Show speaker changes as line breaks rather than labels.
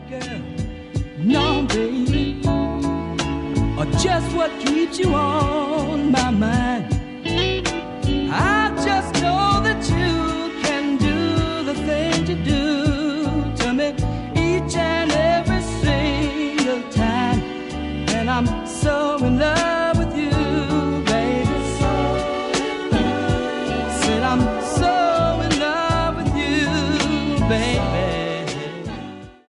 girl. No, baby, or just what keeps you on.